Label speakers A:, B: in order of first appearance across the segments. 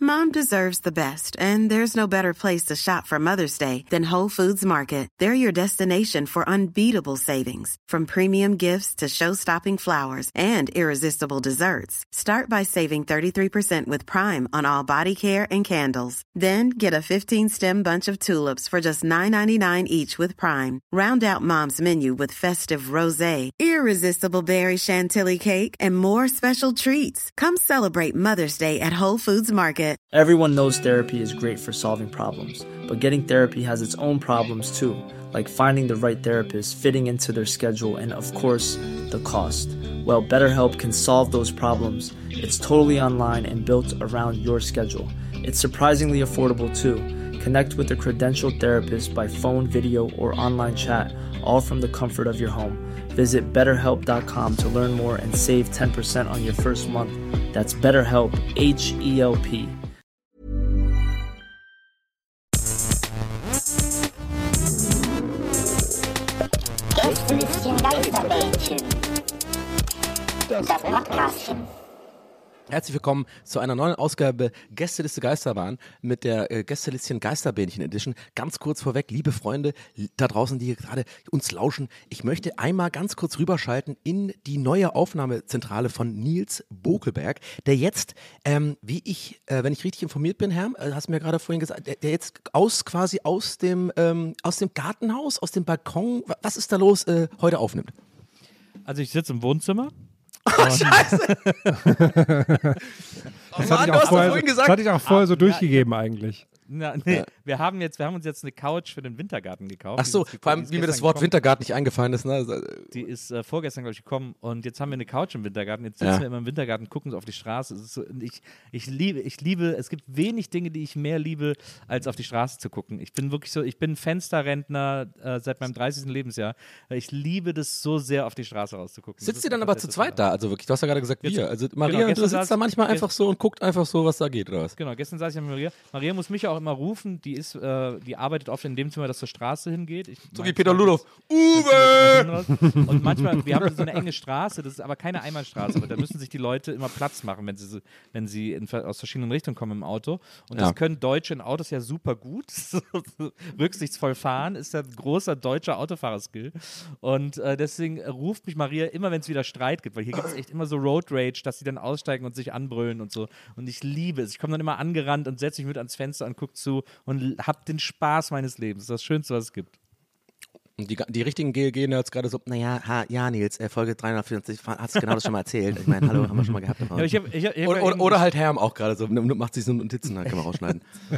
A: Mom deserves the best, and there's no better place to shop for Mother's Day than Whole Foods Market. They're your destination for unbeatable savings, from premium gifts to show-stopping flowers and irresistible desserts. Start by saving 33% with Prime on all body care and candles. Then get a 15-stem bunch of tulips for just $9.99 each with Prime. Round out Mom's menu with festive rosé, irresistible berry chantilly cake, and more special treats. Come celebrate Mother's Day at Whole Foods Market.
B: Everyone knows therapy is great for solving problems, but getting therapy has its own problems too, like finding the right therapist, fitting into their schedule, and of course, the cost. Well, BetterHelp can solve those problems. It's totally online and built around your schedule. It's surprisingly affordable too. Connect with a credentialed therapist by phone, video, or online chat, all from the comfort of your home. Visit BetterHelp.com to learn more and save 10% on your first month. That's BetterHelp, H-E-L-P.
C: Gästelistchen Geisterbällchen. Das Podcastchen.
D: Herzlich willkommen zu einer neuen Ausgabe Gästeliste Geisterbahn mit der Gästelistchen Geisterbähnchen Edition. Ganz kurz vorweg, liebe Freunde da draußen, die hier gerade uns lauschen, ich möchte einmal ganz kurz rüberschalten in die neue Aufnahmezentrale von Nils Bokelberg, der jetzt, wenn ich richtig informiert bin, Herr, hast du mir gerade vorhin gesagt, der jetzt quasi aus dem Gartenhaus, aus dem Balkon, was ist da los, heute aufnimmt?
E: Also ich sitze im Wohnzimmer.
D: Oh, Scheiße!
F: Das hatte ich auch vorher so durchgegeben eigentlich.
E: Wir haben uns jetzt eine Couch für den Wintergarten gekauft.
D: Ach so, vor allem, wie mir das Wort Wintergarten nicht eingefallen ist. Ne?
E: Die ist vorgestern, glaube ich, gekommen und jetzt haben wir eine Couch im Wintergarten. Jetzt sitzen wir immer im Wintergarten, gucken so auf die Straße. Es ist so, ich liebe, es gibt wenig Dinge, die ich mehr liebe, als auf die Straße zu gucken. Ich bin wirklich so, ich bin Fensterrentner seit meinem 30. Lebensjahr. Ich liebe das so sehr, auf die Straße rauszugucken.
D: Sitzt ihr dann aber zu zweit da? Also wirklich, du hast ja gerade gesagt, wir. Also Maria, genau, du sitzt da manchmal einfach so und guckt einfach so, was da geht, oder was?
E: Genau, gestern saß ich mit Maria. Maria muss mich auch immer rufen, die arbeitet oft in dem Zimmer, das zur Straße hingeht.
D: So wie Peter Ludolf. Uwe!
E: Und manchmal, wir haben so eine enge Straße, das ist aber keine Einbahnstraße, aber da müssen sich die Leute immer Platz machen, wenn sie aus verschiedenen Richtungen kommen im Auto. Und das können Deutsche in Autos ja super gut. Rücksichtsvoll fahren ist ja ein großer deutscher Autofahrerskill. Und deswegen ruft mich Maria immer, wenn es wieder Streit gibt, weil hier gibt es echt immer so Road Rage, dass sie dann aussteigen und sich anbrüllen und so. Und ich liebe es. Ich komme dann immer angerannt und setze mich mit ans Fenster und gucke zu und hab den Spaß meines Lebens. Das ist das Schönste, was es gibt.
D: Und die richtigen GLG-Nerds gerade so, naja, Nils, Folge 340, hast du genau das schon mal erzählt. Ich meine, hallo, haben wir schon mal gehabt. Oder halt Herm auch gerade so, macht sich so Notizen, kann man rausschneiden.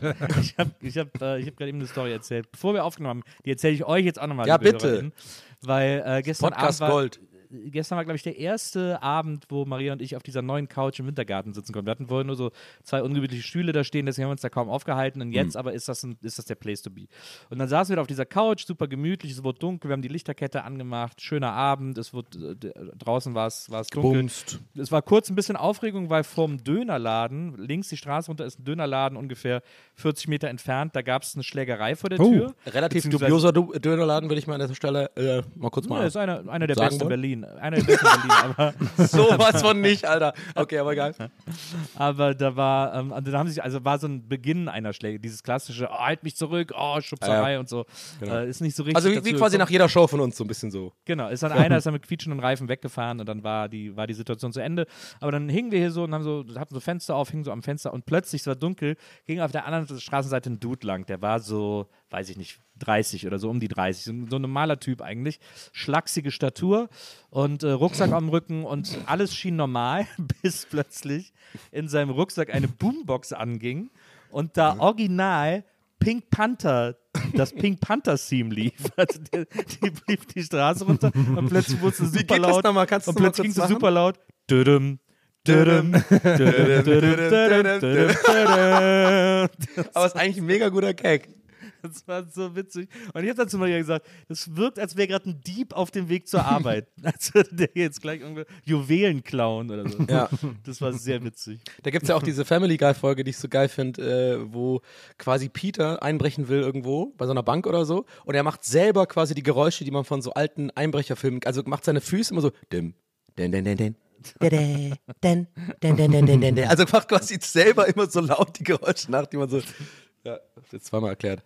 E: Ich hab gerade eben eine Story erzählt. Bevor wir aufgenommen haben, die erzähle ich euch jetzt auch nochmal.
D: Ja, bitte.
E: Weil gestern
D: Podcast
E: Abend
D: Gold.
E: Gestern war, glaube ich, der erste Abend, wo Maria und ich auf dieser neuen Couch im Wintergarten sitzen konnten. Wir hatten vorher nur so 2 ungemütliche Stühle da stehen, deswegen haben wir uns da kaum aufgehalten. Und jetzt aber ist das der Place to be. Und dann saßen wir da auf dieser Couch, super gemütlich, es wurde dunkel, wir haben die Lichterkette angemacht, schöner Abend, draußen war es dunkel.
D: Gebumst.
E: Es war kurz ein bisschen Aufregung, weil vorm Dönerladen, links die Straße runter ist ein Dönerladen ungefähr 40 Meter entfernt, da gab es eine Schlägerei vor der Tür.
D: Relativ dubioser Dönerladen, würde ich mal an dieser Stelle mal kurz mal
E: das ist einer der
D: sagen
E: besten in
D: wollen.
E: Berlin. Einer der besten in Berlin, aber
D: sowas von nicht, Alter. Okay, aber geil.
E: Aber da war, war so ein Beginn einer Schläge, dieses klassische, halt mich zurück, Schubserei und so. Genau. Ist nicht so richtig.
D: Also wie quasi nach jeder Show von uns so ein bisschen so.
E: Genau, ist dann mit quietschenden Reifen weggefahren und dann war die Situation zu Ende. Aber dann hingen wir hier so und hatten so Fenster auf, hingen so am Fenster und plötzlich, es war dunkel, ging auf der anderen Straßenseite ein Dude lang, der war so, weiß ich nicht, 30 oder so, um die 30. So ein normaler Typ eigentlich. Schlachsige Statur und Rucksack am Rücken und alles schien normal, bis plötzlich in seinem Rucksack eine Boombox anging und da original Pink Panther, das Pink Panther-Theme lief. Also die lief die Straße runter und plötzlich wurde es super laut. Und plötzlich ging es super laut. Dödüm.
D: Aber es ist eigentlich ein mega guter Gag.
E: Das war so witzig. Und ich habe dann zu Maria gesagt, das wirkt, als wäre gerade ein Dieb auf dem Weg zur Arbeit. Als würde der jetzt gleich irgendwie Juwelen klauen oder so.
D: Ja.
E: Das war sehr witzig.
D: Da gibt es ja auch diese Family Guy-Folge, die ich so geil finde, wo quasi Peter einbrechen will irgendwo, bei so einer Bank oder so. Und er macht selber quasi die Geräusche, die man von so alten Einbrecherfilmen, also macht seine Füße immer so dim, den, Also macht quasi selber immer so laut die Geräusche nach, die man so, ja, jetzt zweimal erklärt.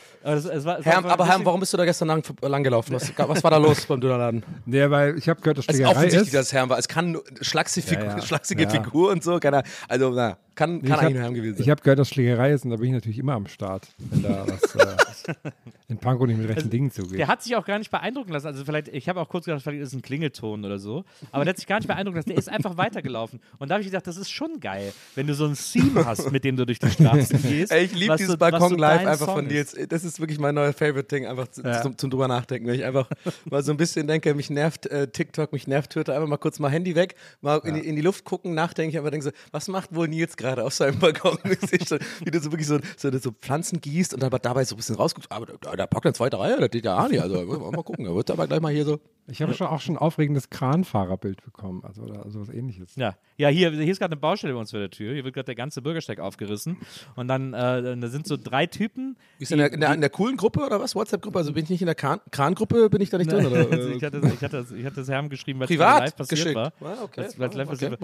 D: Aber Herr, warum bist du da gestern lang gelaufen? Was war da los beim Dönerladen?
F: Ja, weil ich habe gehört, dass Schlägerei ist.
D: Offensichtlich, dass Herr war. Es kann schlachsige Figur und so. Also, kann eigentlich nur Herr gewesen sein.
F: Ich habe gehört, dass Schlägerei ist und da bin ich natürlich immer am Start, wenn da was in Pankow nicht mit rechten Dingen zugeht.
E: Der hat sich auch gar nicht beeindrucken lassen. Also vielleicht, ich habe auch kurz gedacht, vielleicht ist es ein Klingelton oder so. Aber der hat sich gar nicht beeindrucken lassen. Der ist einfach weitergelaufen. Und da habe ich gedacht, das ist schon geil, wenn du so ein Theme hast, mit dem du durch die Straßen gehst.
D: Ey, ich liebe dieses Balkon Live einfach von Nils. Das ist wirklich mein neuer Favorite-Ding, einfach zum drüber nachdenken. Wenn ich einfach mal so ein bisschen denke, mich nervt TikTok, mich nervt Twitter, einfach mal kurz mal Handy weg, mal in die Luft gucken, nachdenken. Ich einfach denke so, was macht wohl Nils gerade auf seinem Balkon? Wie du so wirklich so Pflanzen gießt und dann dabei so ein bisschen rausguckst. Aber da packt eine zweite Reihe, das geht ja auch nicht. Also mal gucken, da wird aber gleich mal hier so.
F: Ich habe auch schon ein aufregendes Kranfahrerbild bekommen, also oder sowas Ähnliches.
E: Ja, hier ist gerade eine Baustelle bei uns vor der Tür. Hier wird gerade der ganze Bürgersteig aufgerissen. Und dann da sind so 3 Typen.
D: Ist in der coolen Gruppe oder was? WhatsApp-Gruppe? Also bin ich nicht in der Krangruppe, bin ich da nicht drin? Oder?
E: Ich hatte das Herrn geschrieben, weil es
D: live
E: passiert
D: geschickt
E: war.
D: Okay.
E: Weil es live passiert war.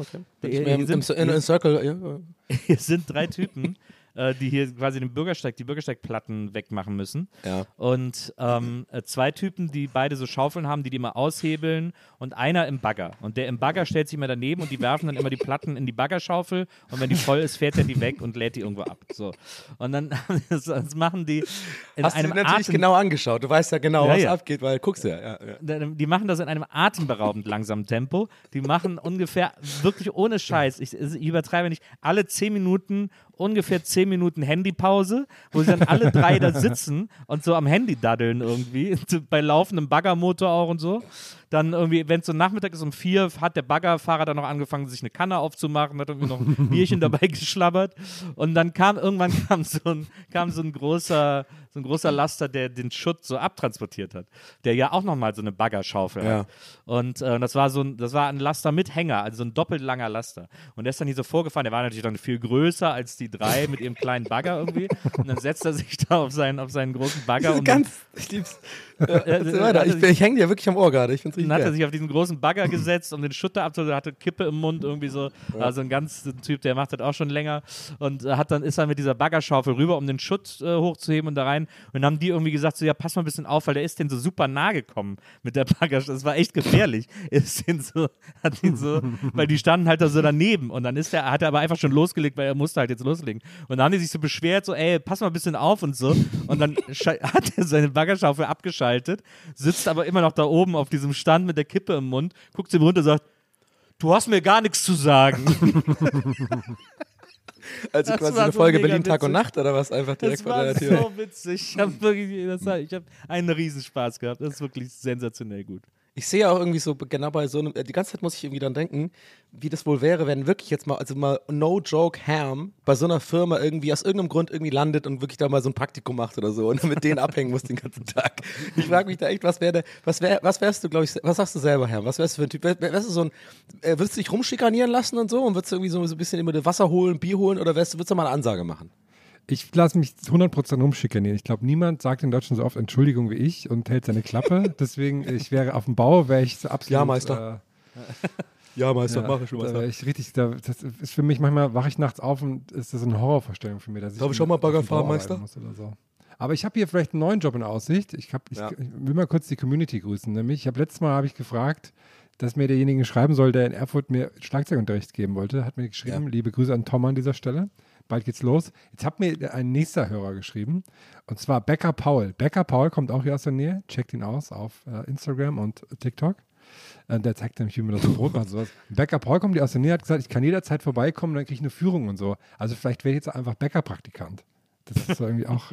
D: Im Circle, ja.
E: Hier sind 3 Typen, die hier quasi die Bürgersteigplatten wegmachen müssen.
D: Ja.
E: Und 2 Typen, die beide so Schaufeln haben, die immer aushebeln und einer im Bagger. Und der im Bagger stellt sich immer daneben und die werfen dann immer die Platten in die Baggerschaufel und wenn die voll ist, fährt er die weg und lädt die irgendwo ab. So. Und dann das machen die in
D: Hast
E: einem
D: du dir natürlich genau angeschaut. Du weißt ja genau, was abgeht, weil guckst du ja.
E: Die machen das in einem atemberaubend langsamen Tempo. Die machen ungefähr, wirklich ohne Scheiß, ich übertreibe nicht, alle 10 Minuten ungefähr 10 Minuten Handypause, wo sie dann alle 3 da sitzen und so am Handy daddeln irgendwie, bei laufendem Baggermotor auch und so. Dann irgendwie, wenn es so Nachmittag ist, um 4, hat der Baggerfahrer dann noch angefangen, sich eine Kanne aufzumachen, hat irgendwie noch ein Bierchen dabei geschlabbert. Und dann kam so ein großer Laster, der den Schutt so abtransportiert hat, der ja auch nochmal so eine Baggerschaufel hat. Und das war ein Laster mit Hänger, also so ein doppelt langer Laster. Und der ist dann hier so vorgefahren, der war natürlich dann viel größer als die 3 mit ihrem kleinen Bagger irgendwie. Und dann setzt er sich da auf seinen großen Bagger.
D: Ich lieb's. Ich hänge dir wirklich am Ohr gerade. Ich find's richtig
E: dann hat er
D: geil.
E: sich auf diesen großen Bagger gesetzt, um den Schutter abzuholen, hatte Kippe im Mund irgendwie so. Also ein Typ, der macht das auch schon länger. Und ist dann mit dieser Baggerschaufel rüber, um den Schutt hochzuheben und da rein. Und dann haben die irgendwie gesagt, so ja, pass mal ein bisschen auf, weil der ist denen so super nah gekommen mit der Baggerschaufel. Das war echt gefährlich. Weil die standen halt da so daneben. Und dann hat er aber einfach schon losgelegt, weil er musste halt jetzt loslegen. Und dann haben die sich so beschwert, so ey, pass mal ein bisschen auf und so. Und dann hat er seine Baggerschaufel abgeschaltet, sitzt aber immer noch da oben auf diesem Stand mit der Kippe im Mund, guckt ihm runter und sagt, du hast mir gar nichts zu sagen.
D: Also
E: das
D: quasi
E: war
D: eine
E: so
D: Folge
E: mega
D: Berlin Tag und
E: witzig.
D: Nacht oder was? Einfach direkt vor der Tür.
E: Das war so witzig. Ich habe einen Riesenspaß gehabt. Das ist wirklich sensationell gut.
D: Ich sehe auch irgendwie so genau bei so einem, die ganze Zeit muss ich irgendwie dann denken, wie das wohl wäre, wenn wirklich jetzt mal no joke Ham bei so einer Firma irgendwie aus irgendeinem Grund irgendwie landet und wirklich da mal so ein Praktikum macht oder so und mit denen abhängen muss den ganzen Tag. Ich frage mich da echt, was wärst du, glaube ich, was sagst du selber, Herr? Was wärst du für ein Typ? Wärst du so ein, würdest du dich rumschikanieren lassen und so und würdest du irgendwie so ein bisschen immer das Wasser holen, Bier holen oder würdest du mal eine Ansage machen?
F: Ich lasse mich 100% rumschikanieren. Ich glaube, niemand sagt in Deutschland so oft Entschuldigung wie ich und hält seine Klappe. Deswegen, ich wäre auf dem Bau, wäre ich so absolut...
D: Ja, Meister. Ja, Meister, mach ich schon was.
F: Das ist für mich, manchmal wache ich nachts auf und ist das eine Horrorvorstellung für mich. Dass
D: Darf ich schon mal Bagger fahren, Meister?
F: So. Aber ich habe hier vielleicht einen neuen Job in Aussicht. Ich will mal kurz die Community grüßen. Nämlich, letztes Mal habe ich gefragt, dass mir derjenige schreiben soll, der in Erfurt mir Schlagzeugunterricht geben wollte. Hat mir geschrieben, liebe Grüße an Tom an dieser Stelle. Bald geht's los. Jetzt hat mir ein nächster Hörer geschrieben, und zwar Becker Paul. Becker Paul kommt auch hier aus der Nähe. Checkt ihn aus auf Instagram und TikTok. Der zeigt nämlich, wie man das so Brot macht. Sowas. Becker Paul kommt hier aus der Nähe, hat gesagt, ich kann jederzeit vorbeikommen, dann kriege ich eine Führung und so. Also vielleicht wäre ich jetzt einfach Bäckerpraktikant. Das ist so irgendwie auch...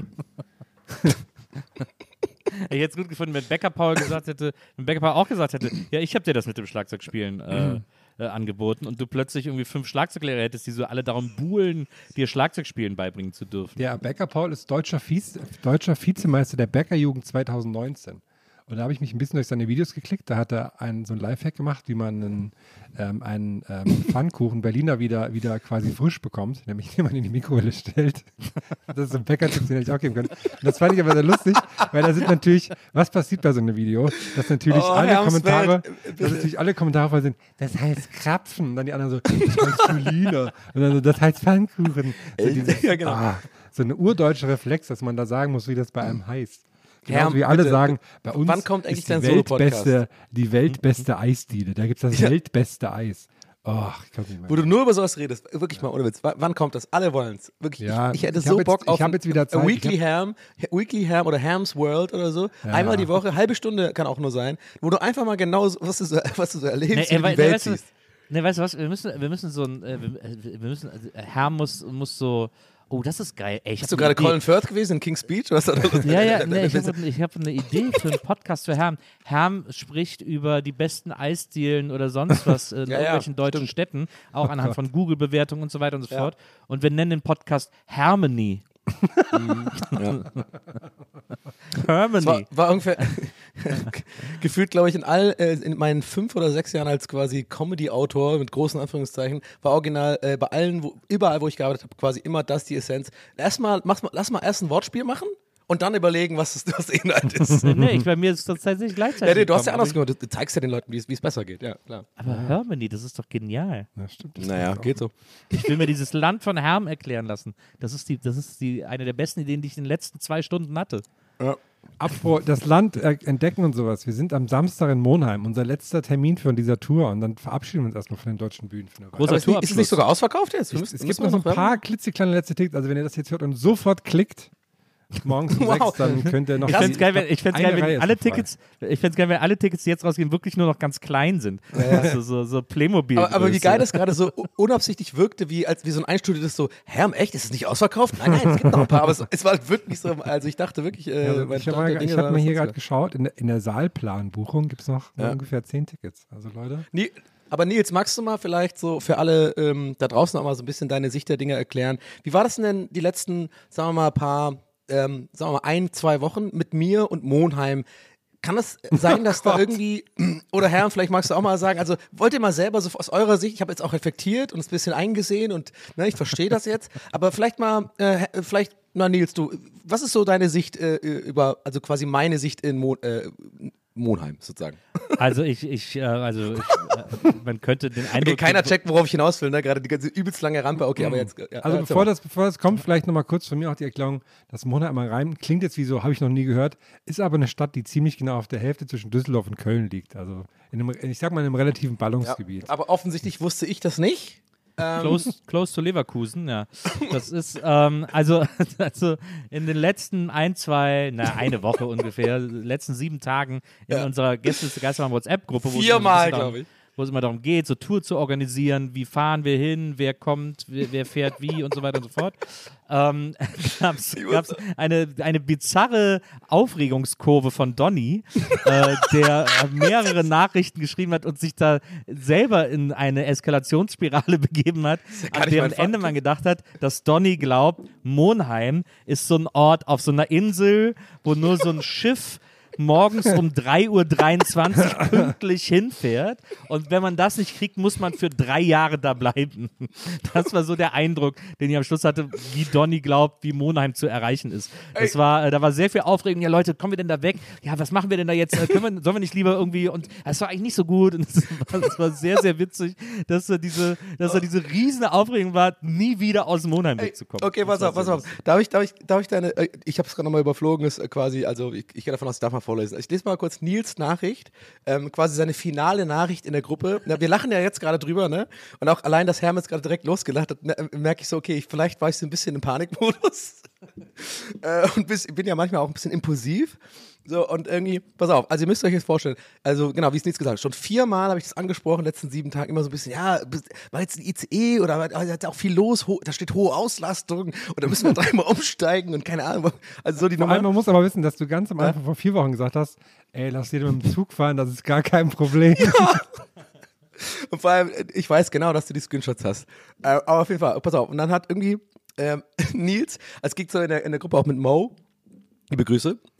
E: Ich hätte es gut gefunden, wenn Becker Paul auch gesagt hätte, ja, ich habe dir das mit dem Schlagzeugspielen angeboten und du plötzlich irgendwie 5 Schlagzeuglehrer hättest, die so alle darum buhlen, dir Schlagzeugspielen beibringen zu dürfen.
F: Der Becker Paul ist deutscher Vizemeister der Bäckerjugend 2019. Und da habe ich mich ein bisschen durch seine Videos geklickt. Da hat er so ein Lifehack gemacht, wie man einen Pfannkuchen Berliner wieder quasi frisch bekommt, nämlich indem man in die Mikrowelle stellt. Das ist ein Bäcker-Tipp, den hätte ich auch geben können. Und das fand ich aber sehr lustig, weil da sind natürlich, was passiert bei so einem Video? Dass natürlich alle Kommentare voll sind, das heißt Krapfen. Und dann die anderen so, das heißt Julina. Und dann so, das heißt Pfannkuchen. So
D: Ja, genau.
F: So eine urdeutsche Reflex, dass man da sagen muss, wie das bei einem heißt. Genauso
D: Herm,
F: wie alle
D: bitte,
F: sagen, bei uns
D: wann kommt eigentlich
F: ist
D: dein Solo-Podcast?
F: die weltbeste Eisdiele. Da gibt es das weltbeste Eis. Oh, ich kann nicht mehr.
D: Wo du nur über sowas redest, wirklich mal ohne Witz. Wann kommt das? Alle wollen es. Wirklich.
F: Ja,
D: ich hätte
F: ich
D: so
F: hab
D: Bock
F: jetzt-
D: auf
F: ich hab jetzt wieder Zeit.
D: Weekly Ham oder Ham's World oder so.
F: Ja.
D: Einmal die Woche, halbe Stunde kann auch nur sein, wo du einfach mal genau so, was du so erlebst, wie du die Welt
E: weißt du,
D: siehst.
E: weißt du was? Wir müssen so ein, Herm muss so. Oh, das ist geil. Ey,
D: Bist du gerade Colin Firth gewesen in King's Speech? Was
E: Ja, nee, ich habe eine Idee für einen Podcast für Herm. Herm spricht über die besten Eisdielen oder sonst was in irgendwelchen deutschen Städten, auch anhand von Google-Bewertungen und so weiter und so fort. Und wir nennen den Podcast Harmony. Harmony.
D: War ungefähr gefühlt, glaube ich, in meinen 5 oder 6 Jahren als quasi Comedy-Autor mit großen Anführungszeichen, war original bei überall, wo ich gearbeitet habe, quasi immer das die Essenz. Lass mal erst ein Wortspiel machen und dann überlegen, was der Inhalt ist.
E: Nee, bei mir ist das tatsächlich gleichzeitig.
D: Ja, du hast ja
E: gekommen,
D: anders gemacht. Du zeigst ja den Leuten, wie es besser geht. Ja, klar.
E: aber Harmony, das ist doch genial.
F: Ja, stimmt. Das
D: Naja, geht so.
E: Ich will mir dieses Land von Herm erklären lassen. Das ist eine der besten Ideen, die ich in den letzten 2 Stunden hatte.
D: Ja.
F: Apropos das Land entdecken und sowas. Wir sind am Samstag in Monheim, unser letzter Termin für dieser Tour. Und dann verabschieden wir uns erstmal von den deutschen Bühnen. Für eine Weile.
E: Großer
D: Aber ist es nicht sogar ausverkauft jetzt?
F: Es gibt noch so ein paar klitzekleine letzte Tickets. Also wenn ihr das jetzt hört und sofort klickt, morgens um 6, dann könnt ihr noch...
E: Ich fände es geil, wenn alle
F: frei.
E: Tickets, wenn alle Tickets, die jetzt rausgehen, wirklich nur noch ganz klein sind. Also so Playmobil.
D: Aber wie geil das gerade so unabsichtlich wirkte, wie so ein einstudiertes so, Herm, echt, ist es nicht ausverkauft? Nein, es gibt noch ein paar, aber es war halt wirklich so, also ich dachte wirklich,
F: ich habe mal hier gerade geschaut, in der Saalplanbuchung gibt es noch ungefähr 10 Tickets. Also Leute...
D: Aber Nils, magst du mal vielleicht so für alle da draußen auch mal so ein bisschen deine Sicht der Dinge erklären? Wie war das denn die letzten, sagen wir mal, 1-2 Wochen mit mir und Monheim? Kann es sein, dass da irgendwie, oder Herrn, vielleicht magst du auch mal sagen, also wollt ihr mal selber so aus eurer Sicht, ich habe jetzt auch reflektiert und es ein bisschen eingesehen und ich verstehe das jetzt, aber vielleicht mal, Nils, du, was ist so deine Sicht also quasi meine Sicht in Monheim sozusagen?
E: Also man könnte den Eindruck...
D: Okay, keiner checkt, worauf ich hinaus will, ne? Gerade die ganze übelst lange Rampe, okay, aber jetzt... Ja,
F: Also bevor das kommt, vielleicht nochmal kurz von mir auch die Erklärung, dass Monheim am Rhein klingt jetzt wie so, habe ich noch nie gehört, ist aber eine Stadt, die ziemlich genau auf der Hälfte zwischen Düsseldorf und Köln liegt. Also ich sag mal in einem relativen Ballungsgebiet.
D: aber offensichtlich wusste ich das nicht.
E: Close to Leverkusen, ja. Das ist, also in den letzten eine Woche ungefähr, letzten 7 Tagen in unserer Geistermann-WhatsApp-Gruppe,
D: 4-mal, glaube ich,
E: wo es immer darum geht, so Tour zu organisieren, wie fahren wir hin, wer kommt, wer fährt wie und so weiter und so fort, gab's eine bizarre Aufregungskurve von Donny, der mehrere Nachrichten geschrieben hat und sich da selber in eine Eskalationsspirale begeben hat, an deren Ende man gedacht hat, dass Donny glaubt, Monheim ist so ein Ort auf so einer Insel, wo nur so ein Schiff morgens um 3:23 Uhr pünktlich hinfährt und wenn man das nicht kriegt, muss man für 3 Jahre da bleiben. Das war so der Eindruck, den ich am Schluss hatte, wie Donny glaubt, wie Monheim zu erreichen ist. Da war sehr viel Aufregung. Ja Leute, kommen wir denn da weg? Ja, was machen wir denn da jetzt? Sollen wir nicht lieber irgendwie? Und es war eigentlich nicht so gut und es war sehr, sehr witzig, dass da diese riesen Aufregung war, nie wieder aus Monheim wegzukommen.
D: Okay, pass auf. Darf ich deine, ich habe es gerade nochmal überflogen, ist quasi, also ich gehe davon aus, ich darf mal vorlesen. Ich lese mal kurz Nils Nachricht, quasi seine finale Nachricht in der Gruppe. Wir lachen ja jetzt gerade drüber, ne? Und auch allein, dass Herm jetzt gerade direkt losgelacht hat, merke ich so, okay, vielleicht war ich so ein bisschen im Panikmodus. Und bin ja manchmal auch ein bisschen impulsiv. So, und irgendwie, pass auf, also ihr müsst euch jetzt vorstellen, also genau, wie es Nils gesagt hat, schon 4-mal habe ich das angesprochen, in den letzten 7 Tagen immer so ein bisschen, ja, war jetzt ein ICE oder hat auch viel los, da steht hohe Auslastung und da müssen wir 3-mal umsteigen und keine Ahnung, also so die
F: Vor allem, man muss aber wissen, dass du ganz am Anfang vor 4 Wochen gesagt hast, ey, lass dir mit dem Zug fahren, das ist gar kein Problem.
D: Ja. Und vor allem, ich weiß genau, dass du die Screenshots hast, aber auf jeden Fall, pass auf, und dann hat irgendwie Nils, es ging so in der Gruppe auch mit Mo, liebe Grüße,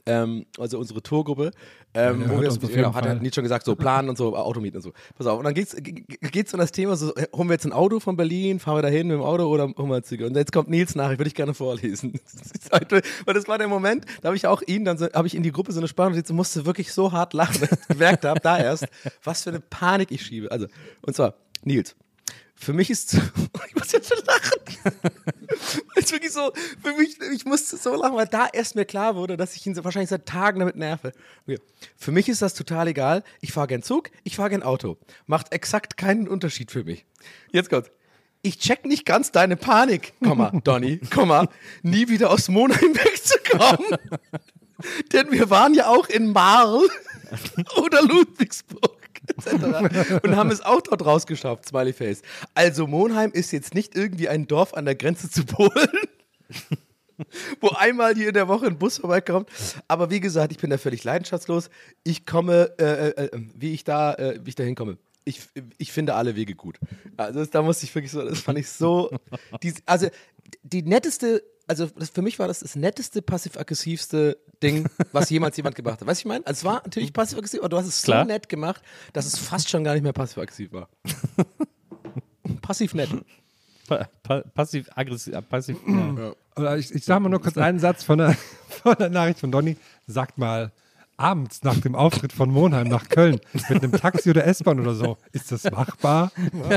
D: also unsere Tourgruppe, wo
F: hört uns auf jeden
D: hat
F: Fall.
D: Nils schon gesagt, so planen und so, Automieten und so. Pass auf, und dann geht's um das Thema, so, holen wir jetzt ein Auto von Berlin, fahren wir dahin mit dem Auto oder holen wir Züge? Und jetzt kommt Nils Nachricht, würde ich gerne vorlesen. Weil das war der Moment, da habe ich auch ihn, dann habe ich in die Gruppe so eine Sprachnotiz und musste wirklich so hart lachen, dass ich gemerkt habe, da erst, was für eine Panik ich schiebe. Also, und zwar, Nils, für mich ist, ich muss jetzt schon lachen. Es ist wirklich so, für mich, ich musste so lachen, weil da erst mir klar wurde, dass ich ihn so wahrscheinlich seit Tagen damit nerve. Okay. Für mich ist das total egal. Ich fahre gern Zug, ich fahre gern Auto. Macht exakt keinen Unterschied für mich. Jetzt kommt. Ich check nicht ganz deine Panik, Donny, nie wieder aus Monheim wegzukommen. Denn wir waren ja auch in Marl oder Ludwigsburg. Und haben es auch dort rausgeschafft, Smiley Face. Also Monheim ist jetzt nicht irgendwie ein Dorf an der Grenze zu Polen, wo einmal hier in der Woche ein Bus vorbeikommt. Aber wie gesagt, ich bin da völlig leidenschaftslos. Ich komme, wie ich da hinkomme. Ich finde alle Wege gut. Also da musste ich wirklich so, das fand ich so, die netteste, also für mich war das netteste, passiv-aggressivste Ding, was jemals jemand gemacht hat. Weißt du, ich meine? Also es war natürlich passiv-aggressiv, aber du hast es so nett gemacht, dass es fast schon gar nicht mehr passiv-aggressiv war. Passiv-nett.
E: Passiv-aggressiv, passiv, ja.
F: Oder ich sage mal nur kurz einen Satz von der Nachricht von Donny. Sagt mal, abends nach dem Auftritt von Monheim nach Köln mit einem Taxi oder S-Bahn oder so, ist das machbar?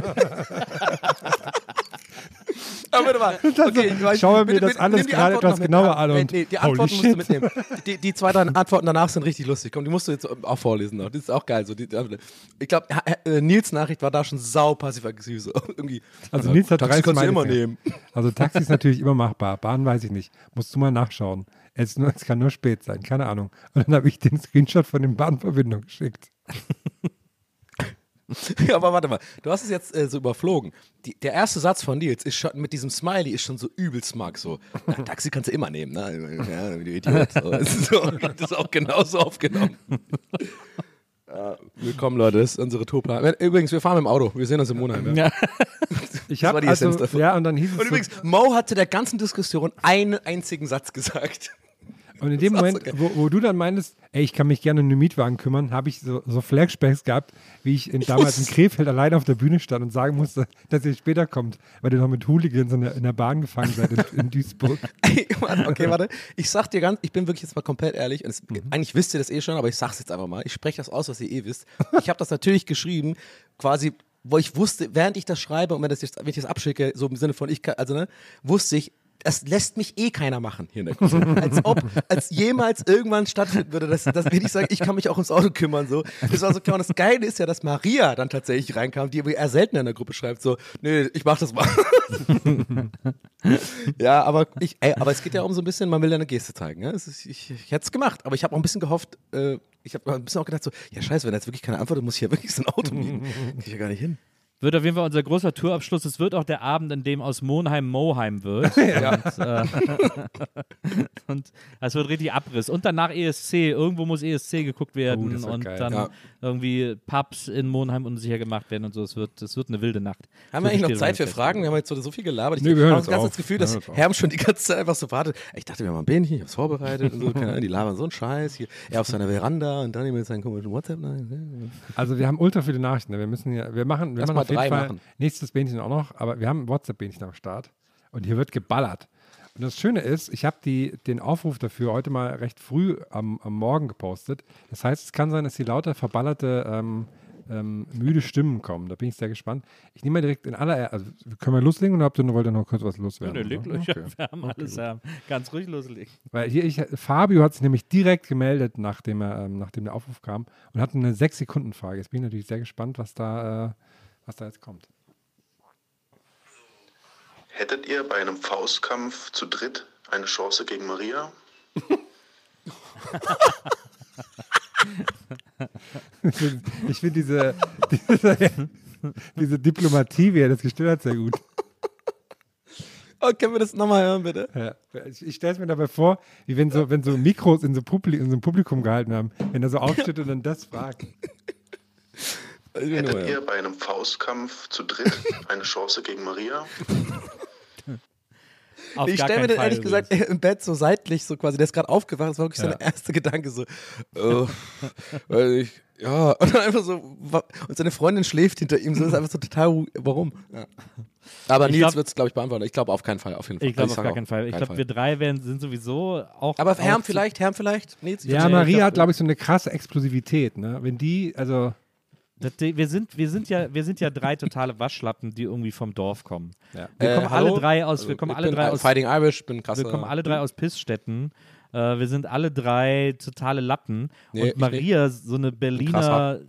D: Aber warte mal. Okay,
F: schaue mir das alles gerade etwas genauer an und
D: die Antworten musst du mitnehmen. Die zwei, drei Antworten danach sind richtig lustig. Komm, die musst du jetzt auch vorlesen. Noch. Das ist auch geil. So, ich glaube, Nils Nachricht war da schon sau passiv-aggressiv. So. Irgendwie.
F: Also Nils hat
D: Taxi
F: 30
D: kannst du immer
F: Mal
D: nehmen.
F: Also Taxi ist natürlich immer machbar. Bahn weiß ich nicht. Musst du mal nachschauen. Es kann nur spät sein. Keine Ahnung. Und dann habe ich den Screenshot von den Bahnverbindungen geschickt.
D: Ja, aber warte mal, du hast es jetzt so überflogen. Der erste Satz von Nils ist schon mit diesem Smiley ist schon so übelst smart. So, na, Taxi kannst du immer nehmen, ne? Ja, du Idiot. So, das ist auch genauso aufgenommen. Ja, willkommen, Leute, das ist unsere Tourplan. Übrigens, wir fahren mit dem Auto. Wir sehen uns im Monat. Ja.
F: Ich habe die Essenz davon. Ja, und dann hieß es
D: und übrigens, Mo hat zu der ganzen Diskussion einen einzigen Satz gesagt.
F: Und in dem Moment, wo du dann meintest, ey, ich kann mich gerne um den Mietwagen kümmern, habe ich so Flashbacks gehabt, wie ich damals in Krefeld alleine auf der Bühne stand und sagen musste, dass ihr später kommt, weil ihr noch mit Hooligans in der Bahn gefangen seid in Duisburg.
D: Ey, Mann, okay, warte. Ich sag dir ich bin wirklich jetzt mal komplett ehrlich, und eigentlich wisst ihr das eh schon, aber ich sag's jetzt einfach mal. Ich spreche das aus, was ihr eh wisst. Ich habe das natürlich geschrieben, quasi, wo ich wusste, während ich das schreibe und wenn ich das abschicke, so im Sinne von wusste ich, das lässt mich eh keiner machen hier in der Küche. Als jemals irgendwann stattfinden würde, dass wenn ich sage, ich kann mich auch ums Auto kümmern. So. Das war so klar. Und das Geile ist ja, dass Maria dann tatsächlich reinkam, die eher seltener in der Gruppe schreibt, so, nee, ich mach das mal. Ja, aber es geht ja um so ein bisschen, man will ja eine Geste zeigen. Ja? Ich hätte es gemacht, aber ich habe auch ein bisschen gehofft, ich habe ein bisschen auch gedacht, so, ja scheiße, wenn jetzt wirklich keine Antwort, muss ich ja wirklich so ein Auto mieten. Krieg ich ja gar nicht hin.
E: Wird auf jeden Fall unser großer Tourabschluss. Es wird auch der Abend, in dem aus Monheim Moheim wird.
D: Ja.
E: Und es wird richtig Abriss. Und danach ESC. Irgendwo muss ESC geguckt werden. Und
F: geil.
E: dann irgendwie Pubs in Monheim unsicher gemacht werden und so. Es wird eine wilde Nacht.
D: Haben wir eigentlich noch Zeit für Fragen? Wir haben jetzt so viel gelabert.
F: Nee, wir hören
D: habe das Gefühl, dass Herm schon die ganze Zeit einfach so wartet. Ich dachte, wir haben ein Bähnchen, ich hab's vorbereitet und so. Die labern so einen Scheiß. Hier, er auf seiner Veranda und dann mit seinen komischen WhatsApp.
F: Also wir haben ultra viele Nachrichten. Wir machen auf jeden Fall
D: machen.
F: Nächstes Bähnchen auch noch, aber wir haben ein WhatsApp-Bähnchen am Start und hier wird geballert. Und das Schöne ist, ich habe den Aufruf dafür heute mal recht früh am Morgen gepostet. Das heißt, es kann sein, dass hier lauter verballerte müde Stimmen kommen. Da bin ich sehr gespannt. Ich nehme mal direkt also können wir loslegen oder wollt ihr noch kurz was loswerden?
E: Ja, leg los.
F: Okay.
E: Wir haben alles ganz ruhig loslegen.
F: Weil Fabio hat sich nämlich direkt gemeldet, nachdem der Aufruf kam und hat eine 6-Sekunden-Frage. Jetzt bin ich natürlich sehr gespannt, was da jetzt kommt.
G: Hättet ihr bei einem Faustkampf zu dritt eine Chance gegen Maria?
F: Ich finde diese Diplomatie, wie er das gestellt hat, sehr gut.
D: Oh, können wir das nochmal hören, bitte?
F: Ja. Ich stelle es mir dabei vor, wie wenn so Mikros in so einem Publikum gehalten haben, wenn er so aufsteht und dann das fragt.
G: Hättet ihr bei einem Faustkampf zu dritt eine Chance gegen Maria?
E: Auf
D: Ich
E: gar
D: stelle mir
E: keinen
D: den ehrlich
E: Fall
D: gesagt im Bett so seitlich, so quasi, der ist gerade aufgewacht, das war wirklich sein erster Gedanke, so, weil ich, ja, und dann einfach so, und seine Freundin schläft hinter ihm, so ist einfach so total, warum? Ja. Aber Nils wird es, glaube ich, beantworten. Ich glaube auf keinen Fall, auf jeden Fall.
E: Ich glaube auf gar
D: auch,
E: keinen Fall. Ich glaube, wir drei sind sowieso auch.
D: Aber Herm vielleicht? Nils?
F: Ja, Maria hat, glaube ich, so eine krasse Explosivität, ne? Wenn die, also.
E: Wir sind ja drei totale Waschlappen, die irgendwie vom Dorf kommen.
F: Ja.
E: Wir kommen alle drei aus
D: Fighting Irish, bin krasser.
E: Wir kommen alle drei aus Pissstätten. Wir sind alle drei totale Lappen.
D: Nee,
E: und Maria, so eine Berliner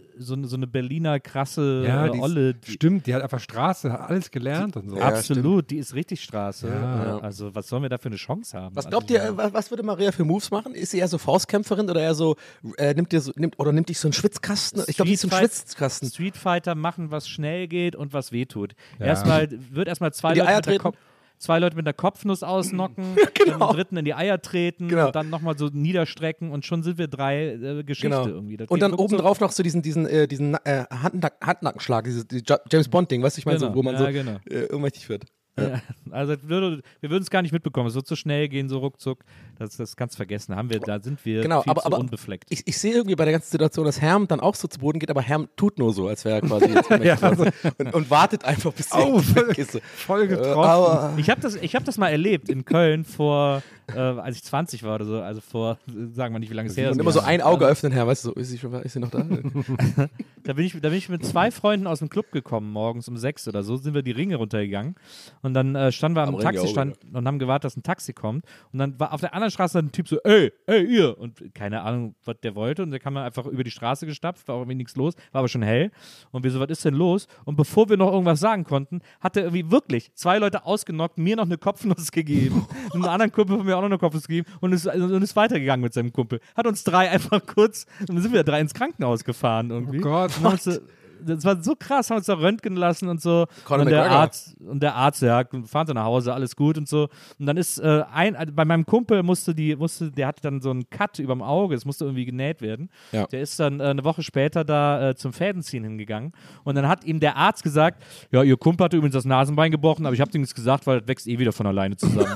E: krasse Olle.
F: Stimmt, die hat einfach Straße, hat alles gelernt und so.
D: Ja,
E: Absolut, die ist richtig Straße.
F: Ja.
E: Also was sollen wir da für eine Chance haben?
D: Was glaubt ihr, was würde Maria für Moves machen? Ist sie eher so Faustkämpferin oder eher so, nimmt dich so einen Schwitzkasten? Ich glaube, die ist so ein Schwitzkasten.
E: Street Fighter machen, was schnell geht und was wehtut.
F: Ja.
E: Wird erstmal zwei
D: Die
E: Leute
D: Eier
E: mit der
D: treten?
E: Zwei Leute mit der Kopfnuss ausnocken,
D: Genau.
E: den dritten in die Eier treten
D: Genau.
E: und dann nochmal so niederstrecken und schon sind wir drei Geschichte
D: Genau.
E: irgendwie. Das
D: Und
E: geht
D: dann
E: ruckzuck.
D: obendrauf noch so diesen Handnackenschlag, dieses James Bond-Ding, weißt du, ich meine,
E: Genau.
D: so, wo man
E: Ja,
D: so
E: genau.
D: ohnmächtig wird.
E: Ja, also wir würden es gar nicht mitbekommen. Es wird so schnell gehen, so ruckzuck. Das kannst du vergessen. Da sind wir
D: Genau,
E: viel
D: aber
E: zu unbefleckt.
D: Ich sehe irgendwie bei der ganzen Situation, dass Herm dann auch so zu Boden geht, aber Herm tut nur so, als wäre er quasi jetzt und wartet einfach, bis er weg ist.
F: Voll getroffen.
D: Aber
E: Ich hab das mal erlebt in Köln vor, als ich 20 war oder so, also vor, sagen wir nicht, wie lange es her ist.
D: und immer so ein Auge öffnen, Herr, weißt du, so, ist sie noch da?
E: Da bin ich mit zwei Freunden aus dem Club gekommen, morgens um 6 oder so, sind wir die Ringe runtergegangen und dann standen wir am
D: Ring,
E: Taxistand und haben gewartet, dass ein Taxi kommt und dann war auf der anderen Straße ein Typ so, ey, ihr, und keine Ahnung, was der wollte und der kam dann einfach über die Straße gestapft, war auch irgendwie nichts los, war aber schon hell und wir so, was ist denn los? Und bevor wir noch irgendwas sagen konnten, hat er irgendwie wirklich 2 Leute ausgenockt, mir noch eine Kopfnuss gegeben und einem anderen Kumpel von mir auch noch eine Kopfnuss gegeben und ist weitergegangen mit seinem Kumpel. Hat uns 3 einfach kurz, und dann sind wir 3 ins Krankenhaus gefahren irgendwie.
F: Oh Gott,
E: Das war so krass, haben uns da röntgen lassen und so.
D: Conor
E: Und der
D: McGregor.
E: Arzt, ja, fahren sie nach Hause, alles gut und so. Und dann ist bei meinem Kumpel der hatte dann so einen Cut überm Auge, es musste irgendwie genäht werden.
D: Ja.
E: Der ist dann eine Woche später da zum Fädenziehen hingegangen. Und dann hat ihm der Arzt gesagt, ja, ihr Kumpel hatte übrigens das Nasenbein gebrochen, aber ich habe ihm nichts gesagt, weil das wächst eh wieder von alleine zusammen.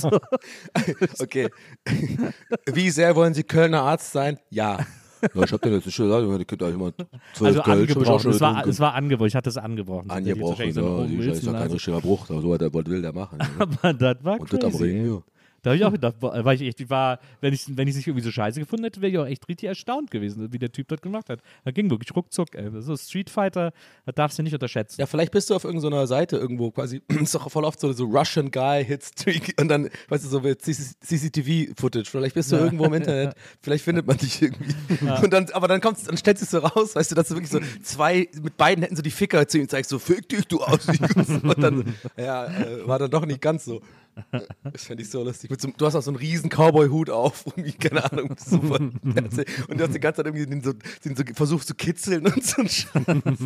D: Okay. Wie sehr wollen Sie Kölner Arzt sein? Ja. Ja, ich hab dir jetzt nicht gesagt, ihr könnt euch immer 12
E: Also
D: Kölsch,
E: angebrochen,
D: hab ich auch
E: es war angebrochen, ich hatte es angebrochen.
D: angebrochen.
E: So
D: Ja, ist ja kein richtiger Bruch, aber so was will der machen. Ja.
E: Aber das war
D: Und das am
E: crazy.
D: Regen, ja.
E: Da habe ich auch gedacht, wenn ich es nicht irgendwie so scheiße gefunden hätte, wäre ich auch echt richtig erstaunt gewesen, wie der Typ das gemacht hat. Da ging wirklich ruckzuck, ey. So Street Fighter, das darfst du nicht unterschätzen.
D: Ja, vielleicht bist du auf irgendeiner Seite irgendwo quasi, ist doch voll oft so Russian Guy Hitstreak und dann, weißt du, so mit CCTV-Footage. Vielleicht bist du irgendwo im Internet, vielleicht findet man dich irgendwie.
E: Ja.
D: Und dann, aber dann stellst du es so raus, weißt du, dass du wirklich so 2 mit beiden Händen so die Ficker zu ihm zeigst, so fick dich, du aus. Und dann, war dann doch nicht ganz so. Das fände ich so lustig. Du hast auch so einen riesen Cowboy-Hut auf, irgendwie, keine Ahnung. So und du hast die ganze Zeit irgendwie den so versucht zu kitzeln und so ein Scheiß.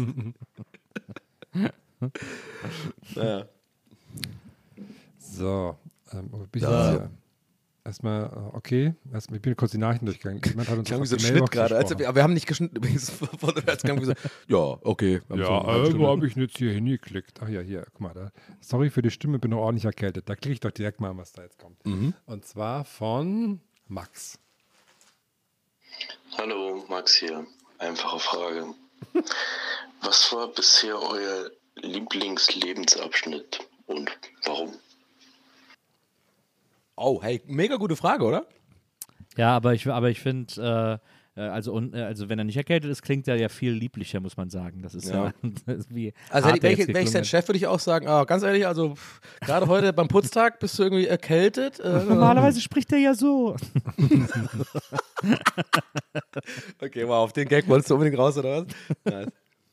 D: Naja.
F: So, bin ich jetzt hier. Erstmal, okay. Ich bin kurz die Nachrichten durchgegangen. Jemand hat uns
D: Klang wie
F: auf
D: so ein
F: die
D: Schnitt
F: Mailbox
D: gerade. Also,
F: gesprochen.
D: wir haben nicht geschnitten übrigens. Es klang wie so, ja, okay.
F: Irgendwo habe ich jetzt hier hingeklickt. Ach ja, hier, guck mal. Sorry für die Stimme, bin noch ordentlich erkältet. Da klicke ich doch direkt mal, was da jetzt kommt.
D: Mhm.
F: Und zwar von Max.
G: Hallo, Max hier. Einfache Frage. Was war bisher euer Lieblingslebensabschnitt und warum?
D: Oh, hey, mega gute Frage, oder?
E: Ja, aber ich finde, also wenn er nicht erkältet ist, klingt er ja viel lieblicher, muss man sagen. Das ist ja, das ist wie.
D: Also
E: hart er jetzt
D: wäre ich sein
E: geklungen
D: Chef, würde ich auch sagen, ganz ehrlich, also gerade heute beim Putztag bist du irgendwie erkältet.
E: hat. Normalerweise spricht er ja so.
D: Okay, wow, auf den Gag wolltest du unbedingt raus, oder was? Nice.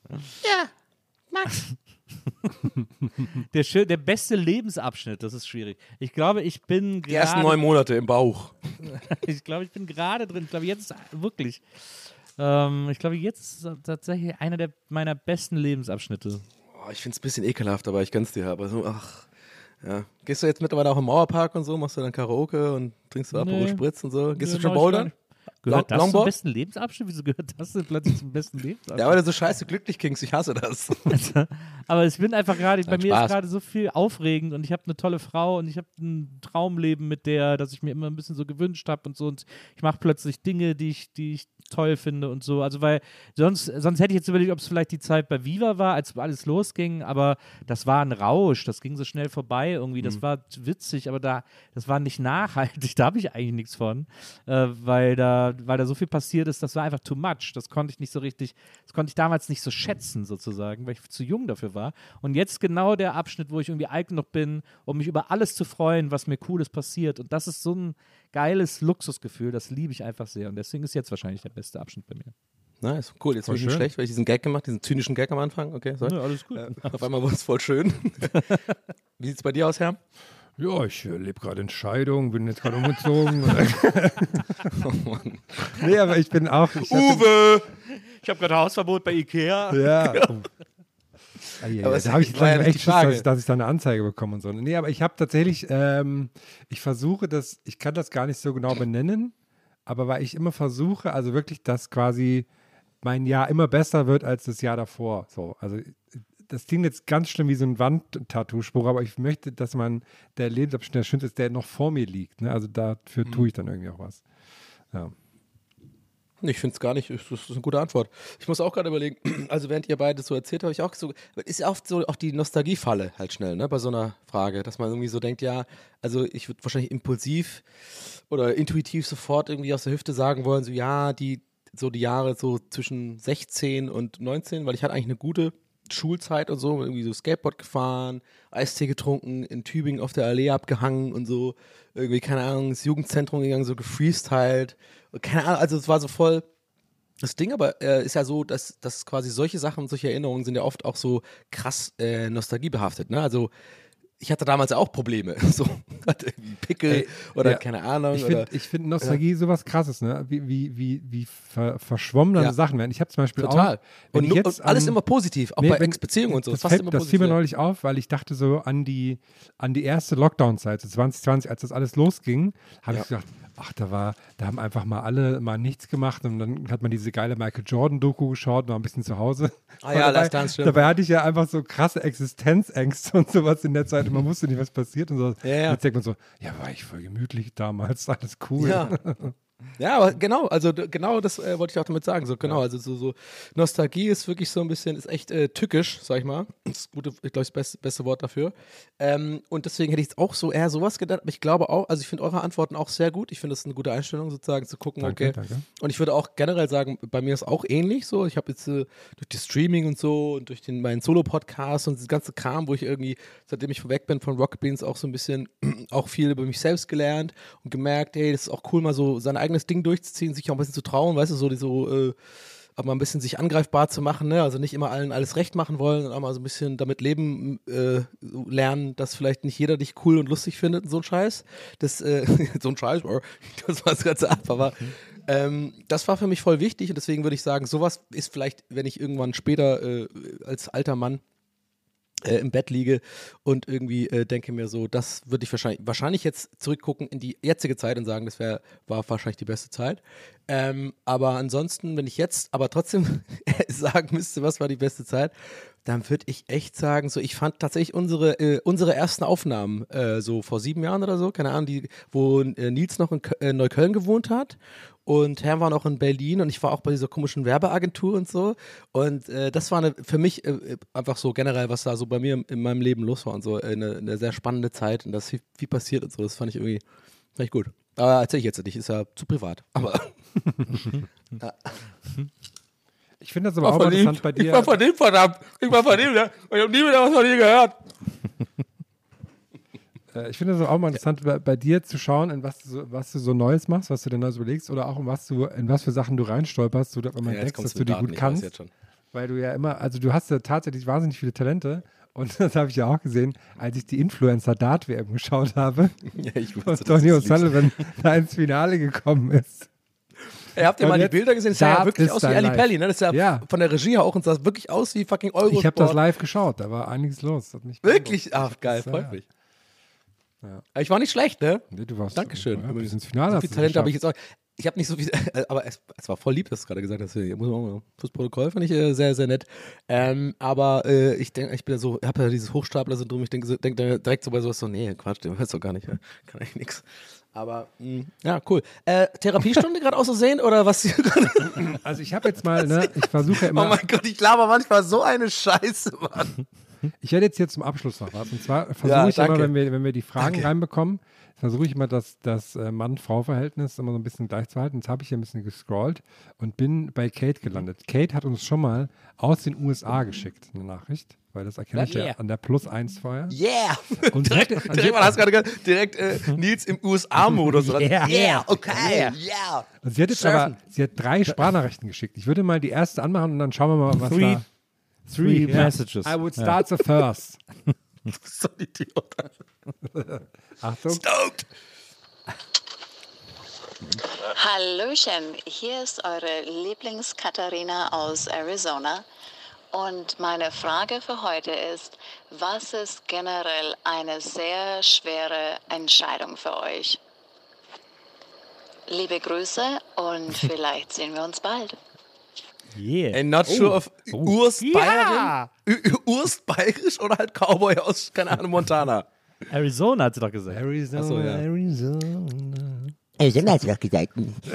E: Der beste Lebensabschnitt, das ist schwierig. Ich glaube, ich bin
D: Die ersten
E: gerade.
D: 9 Monate im Bauch.
E: Ich glaube, ich bin gerade drin. Ich glaube, jetzt ist wirklich. Ich glaube, jetzt ist tatsächlich einer meiner besten Lebensabschnitte.
D: Oh, ich finde es ein bisschen ekelhaft, aber ich gönn's dir. Aber so, ach, ja. Gehst du jetzt mittlerweile auch im Mauerpark und so? Machst du dann Karaoke und trinkst du Aperol
E: Nee.
D: Spritz und so? Gehst du
E: Nee,
D: schon
E: mach ich gar
D: bouldern?
E: nicht. Gehört das zum
D: Longboard?
E: besten Lebensabschnitt? Wieso gehört das denn plötzlich zum besten Lebensabschnitt?
D: Ja, weil du so scheiße glücklich klingst, ich hasse das.
E: Aber ich bin einfach gerade, bei
D: Nein,
E: mir
D: Spaß.
E: ist gerade so viel aufregend und ich habe eine tolle Frau und ich habe ein Traumleben mit der, das ich mir immer ein bisschen so gewünscht habe und so, und ich mache plötzlich Dinge, die ich toll finde und so. Also weil sonst hätte ich jetzt überlegt, ob es vielleicht die Zeit bei Viva war, als alles losging, aber das war ein Rausch, das ging so schnell vorbei irgendwie, das war witzig, aber das war nicht nachhaltig, da habe ich eigentlich nichts von, weil da so viel passiert ist, das war einfach too much, das konnte ich damals nicht so schätzen sozusagen, weil ich zu jung dafür war, und jetzt genau der Abschnitt, wo ich irgendwie alt genug bin, um mich über alles zu freuen, was mir Cooles passiert, und das ist so ein geiles Luxusgefühl, das liebe ich einfach sehr, und deswegen ist jetzt wahrscheinlich der beste Abschnitt bei mir.
D: Nice, cool. Jetzt bin ich nicht schlecht, weil ich diesen Gag gemacht, diesen zynischen Gag am Anfang. Okay, sorry.
E: Ja, alles gut.
D: Auf einmal wurde es voll schön. Wie sieht es bei dir aus, Herr?
F: Ja, ich lebe gerade in Scheidung, bin jetzt gerade umgezogen.
D: Oh Mann.
F: Nee, aber ich bin auch.
D: Uwe!
E: Ich habe gerade Hausverbot bei Ikea.
F: Ja.
D: Aber
F: Da habe ich
D: war ja
F: langsam
D: nicht die
F: echt Schiss,
D: Frage.
F: dass ich da eine Anzeige bekomme und so. Nee, aber ich habe tatsächlich, ich versuche das, ich kann das gar nicht so genau benennen, aber weil ich immer versuche, also wirklich, dass quasi mein Jahr immer besser wird als das Jahr davor. So, also das klingt jetzt ganz schlimm wie so ein Wandtattoo-Spruch, aber ich möchte, dass der Lebensabschnitt der schönste ist, der noch vor mir liegt. Ne? Also dafür tue ich dann irgendwie auch was. Ja.
D: Ich finde es gar nicht, das ist eine gute Antwort. Ich muss auch gerade überlegen, also während ihr beide so erzählt, habe ich auch so, ist ja oft so auch die Nostalgiefalle halt schnell, ne, bei so einer Frage, dass man irgendwie so denkt, ja, also ich würde wahrscheinlich impulsiv oder intuitiv sofort irgendwie aus der Hüfte sagen wollen, so ja, die Jahre so zwischen 16 und 19, weil ich hatte eigentlich eine gute Schulzeit und so, irgendwie so Skateboard gefahren, Eistee getrunken, in Tübingen auf der Allee abgehangen und so, irgendwie, keine Ahnung, ins Jugendzentrum gegangen, so gefreestylt, keine Ahnung, also es war so voll das Ding, aber ist ja so, dass quasi solche Sachen, solche Erinnerungen sind ja oft auch so krass nostalgiebehaftet, ne, also ich hatte damals ja auch Probleme, so hatte irgendwie Pickel oder
F: ja.
D: keine Ahnung.
F: Ich finde Nostalgie sowas Krasses, ne? Wie verschwommen dann Sachen werden. Ich habe zum Beispiel
D: total.
F: auch, wenn ich jetzt
D: und alles immer positiv, auch bei Ex-Beziehungen und so.
F: Das
D: Fast immer
F: fiel
D: positiv.
F: mir neulich auf, weil ich dachte so an die erste Lockdown-Zeit, so 2020, als das alles losging, habe ich gedacht, ach, da haben einfach mal alle mal nichts gemacht, und dann hat man diese geile Michael Jordan-Doku geschaut, war ein bisschen zu Hause.
D: Ah ja, Last Dance, stimmt.
F: Dabei hatte ich ja einfach so krasse Existenzängste und sowas in der Zeit, und man wusste nicht, was passiert und so.
D: Ja.
F: Jetzt denkt man so, ja, war ich voll gemütlich damals, alles cool.
D: Ja. Ja, aber genau, also genau das wollte ich auch damit sagen. So, genau, also so Nostalgie ist wirklich so ein bisschen, ist echt tückisch, sag ich mal. Das ist gute, ich glaube, das beste Wort dafür. Und deswegen hätte ich jetzt auch so eher sowas gedacht, aber ich glaube auch, also ich finde eure Antworten auch sehr gut. Ich finde das eine gute Einstellung, sozusagen zu gucken,
F: Danke.
D: Und ich würde auch generell sagen, bei mir ist auch ähnlich so. Ich habe jetzt durch das Streaming und so und durch meinen Solo-Podcast und das ganze Kram, wo ich irgendwie, seitdem ich weg bin von Rocket Beans, auch so ein bisschen auch viel über mich selbst gelernt und gemerkt, ey, das ist auch cool, mal so sein eigenes Ding durchzuziehen, sich auch ein bisschen zu trauen, weißt du, aber mal ein bisschen sich angreifbar zu machen, ne? Also nicht immer allen alles recht machen wollen und auch mal so ein bisschen damit leben lernen, dass vielleicht nicht jeder dich cool und lustig findet und so ein Scheiß. Das, so ein Scheiß, das war das Ganze ab, aber das war für mich voll wichtig, und deswegen würde ich sagen, sowas ist vielleicht, wenn ich irgendwann später als alter Mann im Bett liege und irgendwie denke mir so, das würde ich wahrscheinlich jetzt zurückgucken in die jetzige Zeit und sagen, das war wahrscheinlich die beste Zeit. Aber ansonsten, wenn ich jetzt aber trotzdem sagen müsste, was war die beste Zeit, dann würde ich echt sagen, so, ich fand tatsächlich unsere ersten Aufnahmen so vor 7 Jahren oder so, keine Ahnung, wo Nils noch in Neukölln gewohnt hat. Und Herr war noch in Berlin, und ich war auch bei dieser komischen Werbeagentur und so. Und das war für mich einfach so generell, was da so bei mir in meinem Leben los war und so, eine sehr spannende Zeit, und da ist viel passiert und so. Das fand ich gut. Aber erzähl ich jetzt nicht, ist ja zu privat. Aber ja.
F: Ich finde das aber auch mal interessant bei dir.
D: Ich war verliebt, verdammt. Ich war verliebt, ja. Ich habe nie wieder was von dir gehört.
F: Ich finde es auch mal interessant, bei dir zu schauen, in was du so Neues machst, was du dir Neues überlegst, oder auch in was für Sachen du reinstolperst, so, wenn man entdeckst, dass du die gut kannst. Weil du ja immer, also du hast ja tatsächlich wahnsinnig viele Talente, und das habe ich ja auch gesehen, als ich die Influencer-Dart-WM geschaut habe,
D: Ja, ich
F: und Tony O'Sullivan da ins Finale gekommen ist.
D: Habt ihr mal die Bilder gesehen? Das sah ja wirklich aus wie Ali
F: live.
D: Pelli, ne? Das ist ja von der Regie her auch, und sah wirklich aus wie fucking Eurosport.
F: Ich habe das live geschaut, da war einiges los. Hat mich
D: wirklich? Ach, geil, freut mich.
F: Ja.
D: Ich war nicht schlecht, ne?
F: Nee, du warst
D: Dankeschön.
F: Ja, bis ins Finale
D: So
F: hast
D: viel
F: du
D: Talent habe ich jetzt auch. Ich habe nicht so viel, aber es war voll lieb, dass du gerade gesagt hast. Muss man auch mal fürs Protokoll, fand ich sehr, sehr nett. Aber ich denke, ich bin ja so, habe ja dieses Hochstapler-Syndrom, ich denke direkt so bei sowas so, nee, Quatsch, den weißt du doch gar nicht, ja. Kann eigentlich nix. Aber, ja, cool. Therapiestunde gerade auszusehen oder was?
F: Also ich habe jetzt mal, ne, ich versuche ja immer.
D: Oh mein Gott, ich laber manchmal so eine Scheiße, Mann.
F: Ich werde jetzt hier zum Abschluss noch was. Und zwar versuche ich immer, wenn wir die Fragen reinbekommen, versuche ich immer das Mann-Frau-Verhältnis immer so ein bisschen gleich zu halten. Jetzt habe ich hier ein bisschen gescrollt und bin bei Kate gelandet. Kate hat uns schon mal aus den USA geschickt, eine Nachricht, weil das erkenne ich ja an der +1 vorher.
D: Yeah!
F: Und
D: direkt hast du gerade gehört, direkt Nils im USA-Modus. Yeah, okay, yeah.
F: Und sie hat jetzt aber, sie hat 3 Sprachnachrichten geschickt. Ich würde mal die erste anmachen und dann schauen wir mal, was da...
E: Three messages.
F: I would start the first.
D: Du bist so ein Idiot.
F: Achtung.
D: Stoked!
C: Hallöchen, hier ist eure Lieblings-Katharina aus Arizona. Und meine Frage für heute ist, was ist generell eine sehr schwere Entscheidung für euch? Liebe Grüße und vielleicht sehen wir uns bald.
E: Yeah.
D: And not sure of Urstbayerisch oder halt Cowboy aus, keine Ahnung, Montana.
E: Arizona hat sie doch gesagt.
F: Arizona,
D: Achso, ja.
H: Arizona hat sie doch gesagt.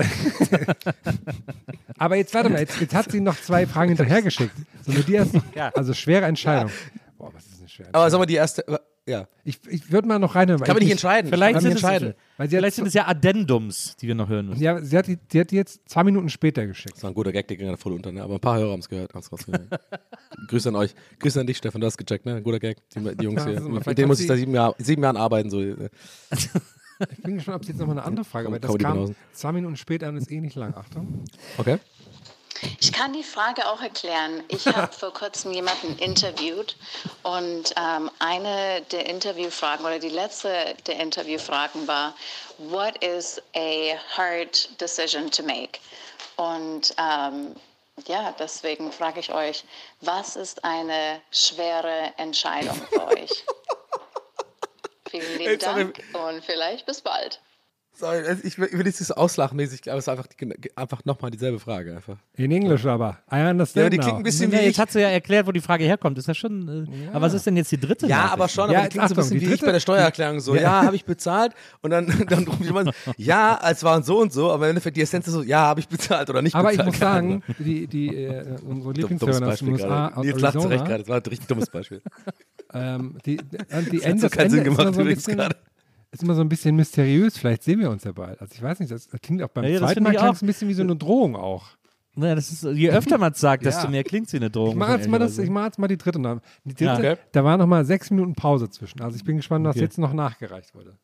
F: Aber jetzt warte mal, jetzt hat sie noch 2 Fragen hinterhergeschickt. So mit die ersten, also schwere Entscheidung. Boah, was ist eine schwere Entscheidung?
D: Aber sag mal, die erste, ja.
F: Ich würde mal noch reinhören.
D: Kann man nicht entscheiden.
E: Vielleicht sind
F: entscheiden.
E: Vielleicht sind es ja Addendums, die wir noch hören müssen.
F: Ja, sie hat die jetzt 2 Minuten später geschickt.
D: Das war ein guter Gag, der ging gerade voll unter, ne? Aber ein paar Hörer haben es gehört. Grüße an euch. Grüße an dich, Stefan, du hast gecheckt, ne? Ein guter Gag, die Jungs hier. Mit denen muss ich seit 7 Jahren arbeiten. So.
F: Ich bin gespannt, ob sie jetzt noch mal eine andere Frage, aber das kam 2 Minuten später und ist eh nicht lang. Achtung.
D: Okay.
C: Ich kann die Frage auch erklären. Ich habe vor kurzem jemanden interviewt und eine der Interviewfragen oder die letzte der Interviewfragen war, what is a hard decision to make? Und ja, deswegen frage ich euch, was ist eine schwere Entscheidung für euch? Vielen lieben Dank und vielleicht bis bald.
D: Sorry, ich will nicht so auslachmäßig, aber es ist einfach nochmal dieselbe Frage. Einfach.
F: In Englisch aber. I understand
D: ja, die klingt ein bisschen wie
E: jetzt hat sie ja erklärt, wo die Frage herkommt. Ist ja schon. Aber was ist denn jetzt die dritte?
D: Ja,
E: Nachricht?
D: aber schon.
F: Ja,
D: Aber die klingt so ein bisschen
F: die
D: wie ich bei der Steuererklärung. So, ja, habe ich bezahlt. Und dann ruft jemand, ja, es waren so und so. Aber im Endeffekt die Essenz ist so, ja, habe ich bezahlt oder nicht
F: aber
D: bezahlt.
F: Aber ich muss sagen, unsere Lieblingshörerin aus den USA, aus
D: Nils lacht zu Recht
F: Arizona,
D: gerade. Das war ein richtig dummes Beispiel.
F: die
D: Das
F: Ende
D: hat so keinen Sinn gemacht
F: so
D: übrigens gerade.
F: ist immer so ein bisschen mysteriös. Vielleicht sehen wir uns ja bald. Also ich weiß nicht, das klingt auch beim
E: Ja, das
F: zweiten
E: finde
F: Mal
E: ich
F: klingt
E: auch.
F: es ein bisschen wie so eine Drohung auch.
E: Naja, das ist, je öfter man es sagt, desto
F: Ja.
E: mehr klingt sie eine Drohung.
F: Ich mache jetzt mal die dritte. Die dritte,
E: Ja.
D: Okay.
F: Da war noch mal 6 Minuten Pause zwischen. Also ich bin gespannt, was
E: Okay.
F: jetzt noch nachgereicht wurde.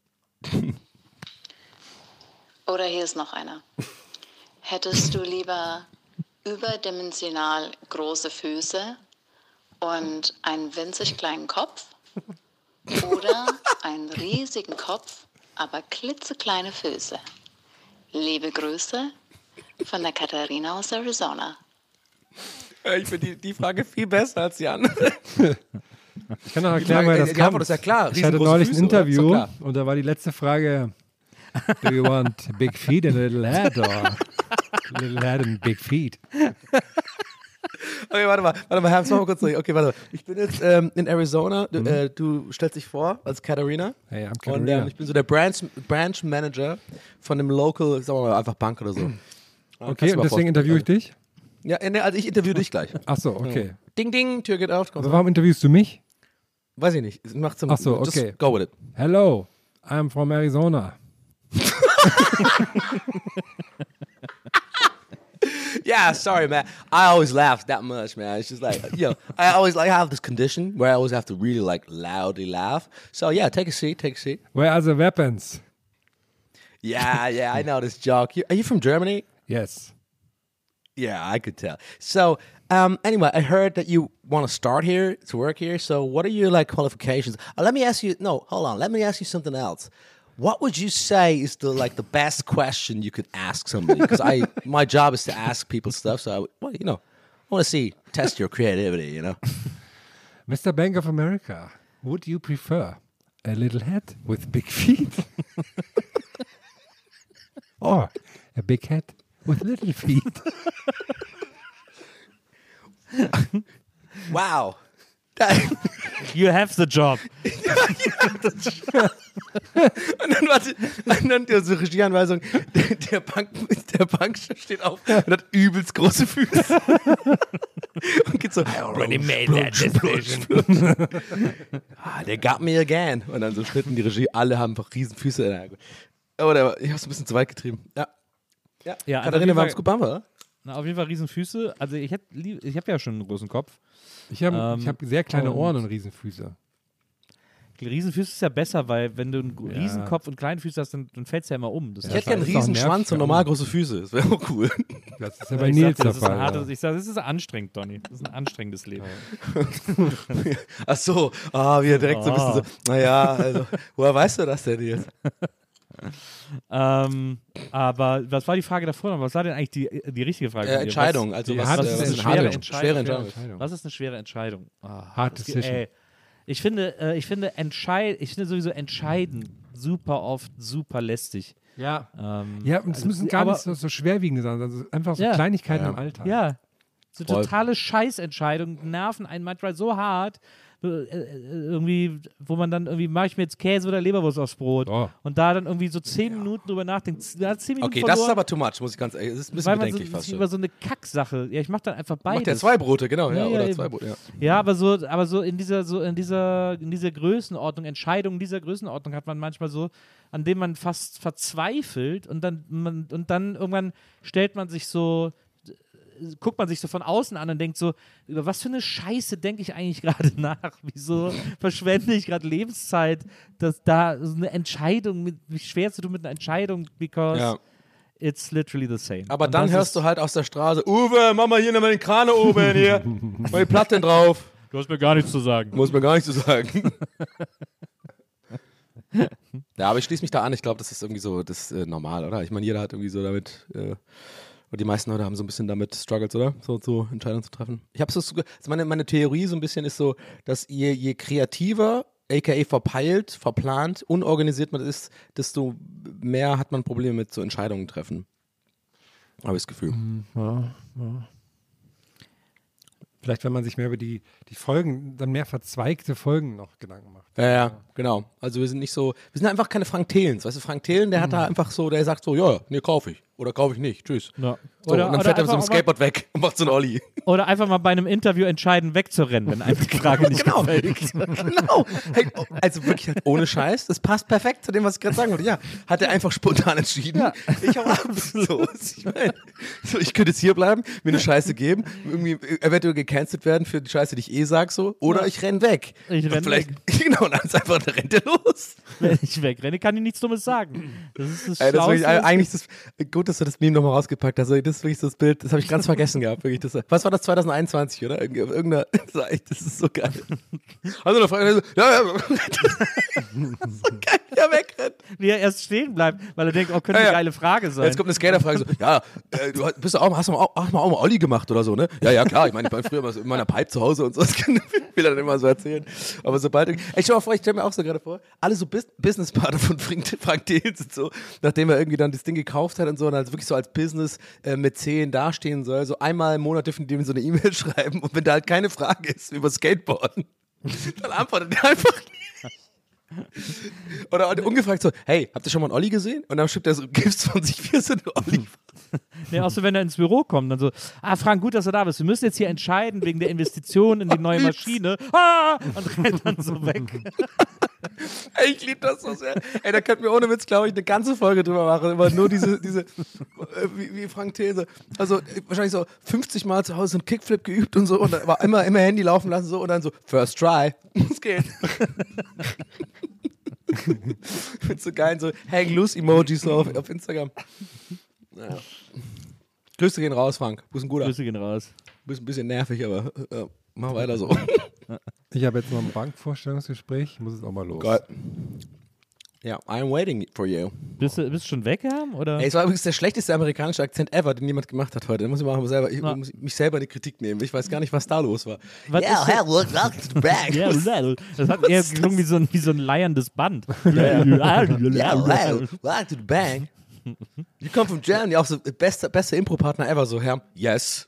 C: Oder hier ist noch einer. Hättest du lieber überdimensional große Füße und einen winzig kleinen Kopf oder einen riesigen Kopf, aber klitzekleine Füße? Liebe Grüße von der Katharina aus Arizona.
D: Ich finde die Frage viel besser als die andere.
F: Ich kann noch erklären, weil das
D: die
F: kam.
D: Antwort ist ja klar.
F: Ich hatte
D: Riesengroße
F: neulich ein
D: Füße, oder? Ist doch
F: Interview
D: klar.
F: und da war die letzte Frage: Do you want big feet and a little head or little head and big feet?
D: Okay, warte mal, Herr, mal kurz durch. Okay, warte. Ich bin jetzt in Arizona. Du stellst dich vor als Katharina.
F: Hey, I'm
D: Und
F: Katharina.
D: ich bin so der Branch Manager von dem Local, sagen wir mal einfach Bank oder so.
F: Okay, und deswegen interviewe ich dich?
D: Ja, ne, also ich interviewe dich gleich.
F: Ach so, okay.
D: Ding, ding, Tür geht auf. Komm,
F: Also warum interviewst du mich?
D: weiß ich nicht. Mach zum,
F: Ach so, okay.
D: Just go with it.
F: Hello, I'm from Arizona.
D: Yeah, sorry, man. I always laugh that much, man. It's just like, I always like have this condition where I always have to really like loudly laugh. So yeah, take a seat.
F: Where are the weapons?
D: Yeah, I know this joke. Are you from Germany?
F: Yes.
D: Yeah, I could tell. So, anyway, I heard that you want to start here, to work here. So, what are your like qualifications? Let me ask you. No, hold on. Let me ask you something else. What would you say is the best question you could ask somebody? Because my job is to ask people stuff. So, I want to test your creativity.
F: Mr. Bank of America, would you prefer a little head with big feet? Or a big head with little feet.
D: Wow.
E: You have the job.
D: Und dann die so Regieanweisung, der Bankchef steht auf und hat übelst große Füße. Und geht so,
E: already made that decision.
D: der got me again. Und dann so schritten die Regie, alle haben einfach riesen Füße. Aber ich hab's ein bisschen zu weit getrieben. Ja, Katharina, war es gut Bamba, oder?
E: Na, auf jeden Fall riesen Füße. Also ich hab ja schon einen großen Kopf.
F: Ich hab sehr kleine Ohren und Riesenfüße.
E: Riesenfüße ist ja besser, weil wenn du einen Riesenkopf und kleine Füße hast, dann fällst du ja immer um.
D: Ich hätte gerne einen Riesenschwanz und normal große Füße. Das wäre auch cool.
F: Das ist ja bei Nils der Fall.
E: Ich sage, das ist anstrengend, Donny. Das ist ein anstrengendes Leben.
D: Ach so, wie er direkt so ein bisschen so, naja, also, woher weißt du das denn jetzt?
E: Aber was war die Frage davor noch? Was war denn eigentlich die richtige Frage?
D: Entscheidung. Also was ist eine schwere Entscheidung?
E: Was ist eine schwere Entscheidung?
F: Hard Decision.
E: Ich finde sowieso entscheiden super oft super lästig.
F: Ja. Und es müssen gar nicht so schwerwiegende sein, also einfach so Kleinigkeiten im Alltag.
E: Ja. So totale Scheißentscheidungen nerven einen manchmal so hart, irgendwie, wo man dann irgendwie, mache ich mir jetzt Käse oder Leberwurst aufs Brot und da dann irgendwie so 10 Minuten drüber nachdenkt. 10 Minuten
D: okay,
E: verloren,
D: das ist aber too much, muss ich ganz ehrlich, das ist ein bisschen bedenklich fast schon.
E: Über so eine Kacksache. Ja, ich mache dann einfach beides.
D: Macht ja 2 Brote, genau, oder 2 Brote,
E: Ja, aber so in dieser Größenordnung, Entscheidungen dieser Größenordnung hat man manchmal so, an dem man fast verzweifelt und dann irgendwann guckt man sich so von außen an und denkt so, über was für eine Scheiße denke ich eigentlich gerade nach? Wieso verschwende ich gerade Lebenszeit, dass da so eine Entscheidung, mich schwer zu tun mit einer Entscheidung, because it's literally the same.
D: Aber und dann hörst du halt aus der Straße, Uwe, mach mal hier nochmal den Kran oben hier, mal die Platte drauf.
E: Du hast mir gar nichts zu sagen.
D: Muss mir gar nichts zu sagen. Ja, aber ich schließe mich da an, ich glaube, das ist irgendwie so, das ist normal, oder? Ich meine, jeder hat irgendwie so damit... Und die meisten Leute haben so ein bisschen damit struggles, oder? So Entscheidungen zu treffen. Ich habe so, meine Theorie so ein bisschen ist so, dass je kreativer, aka verplant, unorganisiert man ist, desto mehr hat man Probleme mit so Entscheidungen treffen. Habe ich das Gefühl.
F: Ja. Vielleicht, wenn man sich mehr über die Folgen, dann mehr verzweigte Folgen noch Gedanken macht.
D: Ja, genau. Also wir sind einfach keine Frank Thelens. Weißt du, Frank Thelen, der hat da einfach so, der sagt so, kaufe ich. Oder kaufe ich nicht. Tschüss.
E: Ja.
D: So, und dann fährt er mit so einem Skateboard weg und macht so einen Olli.
E: Oder einfach mal bei einem Interview entscheiden, wegzurennen, wenn einem die Frage nicht gefällt.
D: Genau. Hey, also wirklich halt ohne Scheiß, das passt perfekt zu dem, was ich gerade sagen wollte. Ja, hat er einfach spontan entschieden. Ja. Ich habe so. Ich könnte jetzt hier bleiben, mir eine Scheiße geben, irgendwie eventuell gecancelt werden für die Scheiße, die ich sag so. Oder ich renn weg. Genau, dann ist einfach, dann rennt er los.
E: Wenn ich wegrenne, kann ich nichts Dummes sagen. Das ist das
D: Schlauste. Eigentlich gut, dass du das Meme nochmal rausgepackt hast. Das ist wirklich so das Bild, das habe ich ganz vergessen gehabt. Wirklich, was war das, 2021, oder? Irgendeiner, das ist so geil. Also eine Frage, so geil, wie er wegrennt.
E: Wie er erst stehen bleibt, weil er denkt, könnte eine geile Frage sein.
D: Jetzt kommt eine Skaterfrage so, hast du auch mal Olli gemacht oder so, ne? Ja, klar, ich meine, ich war früher in meiner Pipe zu Hause und so, das will er dann immer so erzählen. Aber sobald, ich stelle mir auch so gerade vor, alle so Businesspartner von Frank Thelen und so, nachdem er irgendwie dann das Ding gekauft hat und so, und halt wirklich so als Business mit 10 dastehen soll, so einmal im Monat dürfen die ihm so eine E-Mail schreiben und wenn da halt keine Frage ist über Skateboarden, dann antwortet er einfach nicht. Oder ungefragt so, hey, habt ihr schon mal einen Olli gesehen? Und dann schreibt er so, gibst von sich 4 so einen Olli.
E: Nee, auch so, wenn er ins Büro kommt, dann so, Frank, gut, dass du da bist. Wir müssen jetzt hier entscheiden wegen der Investition in die neue Maschine. Und rennt dann so weg.
D: Ey, ich liebe das so sehr. Ey, da könnten wir ohne Witz, glaube ich, eine ganze Folge drüber machen. Immer nur diese wie Frank Thelen. Also wahrscheinlich so 50 Mal zu Hause einen Kickflip geübt und so. Und dann war immer Handy laufen lassen so und dann so, first try. Es geht. Mit so geilen so Hang-Loose-Emojis so auf Instagram. Naja. Grüße gehen raus, Frank. Du bist ein guter.
E: Grüße gehen raus.
D: Du bist ein bisschen nervig, aber mach weiter so.
F: Ich habe jetzt noch ein Bankvorstellungsgespräch. Ich muss jetzt auch mal los.
D: Geil. Ja, I'm waiting for you.
E: Bist du schon weg, oder?
D: Ey, es war übrigens der schlechteste amerikanische Akzent ever, den jemand gemacht hat heute. Da muss ich muss mich selber in die Kritik nehmen. Ich weiß gar nicht, was da los war.
E: Welcome to the bank. Das hat eher gelungen wie so ein leierndes Band.
D: Welcome to the bank. You come from Germany, auch so bester Impro-Partner ever, so Herr. Yes.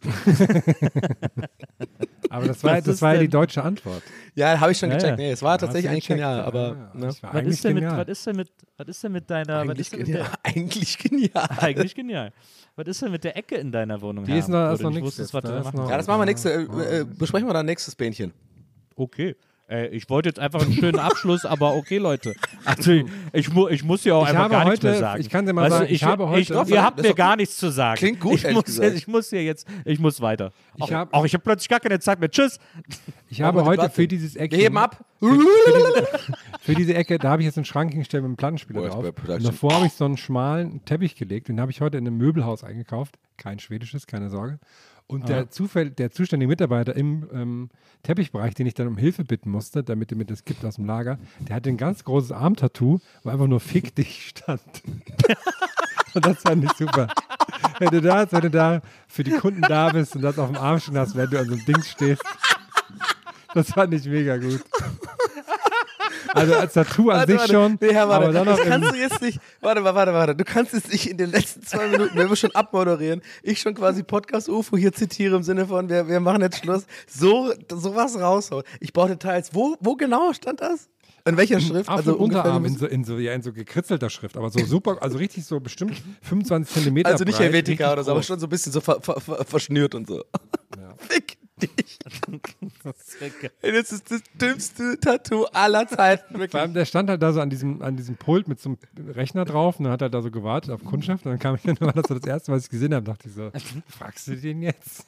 F: Aber das war ja die deutsche Antwort.
D: Ja, habe ich schon gecheckt.
E: Ja.
D: Nee, es war tatsächlich eigentlich genial,
F: Ja,
D: aber ne?
F: das war
E: Was
F: eigentlich
E: ist denn
F: genial.
E: mit deiner...
D: Eigentlich genial. Eigentlich genial.
E: Eigentlich genial. Was ist denn mit der Ecke in deiner Wohnung?
F: Die ist noch,
E: Wo
F: ist
E: du
F: noch
E: nicht
F: nichts.
E: wusstest, was du da machen
D: Ja, das machen wir nächste, besprechen wir dann nächstes Bähnchen.
E: Okay. Ich wollte jetzt einfach einen schönen Abschluss, aber okay, Leute. Also, ich muss ja auch einfach gar nichts mehr sagen.
F: Ich kann dir mal
E: Weißt du,
F: sagen, ich habe heute...
E: ihr habt mir gar nichts zu sagen.
D: Klingt gut, ehrlich gesagt.
E: Ich muss weiter.
F: Ich
E: Ich habe plötzlich gar keine Zeit mehr. Tschüss.
F: Ich habe heute für dieses Eckchen...
D: Wir heben ab.
F: Für diese Ecke, da habe ich jetzt einen Schrank hingestellt mit einem Plattenspieler
D: Boah,
F: drauf.
D: Production.
F: Und davor habe ich so einen schmalen Teppich gelegt. Den habe ich heute in einem Möbelhaus eingekauft. Kein schwedisches, keine Sorge. Und der zuständige Mitarbeiter im Teppichbereich, den ich dann um Hilfe bitten musste, damit er mir das gibt aus dem Lager, der hatte ein ganz großes Armtattoo, wo einfach nur Fick dich stand. Und das fand ich super. Wenn du da für die Kunden da bist und das auf dem Arm stehen hast, während du an so einem Ding stehst, das fand ich mega gut. Also als Tattoo an sich schon,
D: Nee, Herr, warte.
F: aber dann noch
D: Das kannst du jetzt nicht, warte. Du kannst jetzt nicht in den letzten 2 Minuten, wenn wir schon abmoderieren, ich schon quasi Podcast-UFO hier zitiere im Sinne von, wir machen jetzt Schluss, sowas raushauen. Ich brauche Details. Wo genau stand das? In welcher Schrift?
F: auf dem Unterarm in so gekritzelter Schrift, aber so super, also richtig so bestimmt 25 Zentimeter
D: Also nicht
F: breit,
D: Helvetica
F: richtig
D: oder so, aber
F: groß.
D: schon so ein bisschen so verschnürt und so.
F: Ja.
D: Fick dich. Ey, das ist das dümmste Tattoo aller Zeiten.
F: Vor
D: Wirklich.
F: allem, der stand halt da so an diesem Pult mit so einem Rechner drauf und dann hat er da so gewartet auf Kundschaft und dann kam ich dann, war das so das erste, was ich gesehen habe, dachte ich so, fragst du den jetzt?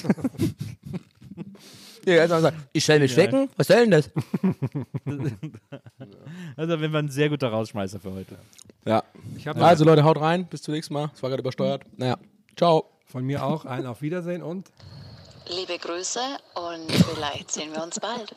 D: Ja, also man sagt, ich soll mich wecken? Was soll denn das?
E: Also, wenn wir ein sehr guter Rausschmeißer für heute.
D: Ja.
F: Ich habe
D: Also Leute, haut rein. Bis zum nächsten Mal. Es war gerade übersteuert. Naja. Ciao.
F: von mir auch ein Auf Wiedersehen und
C: Liebe Grüße und vielleicht sehen wir uns bald.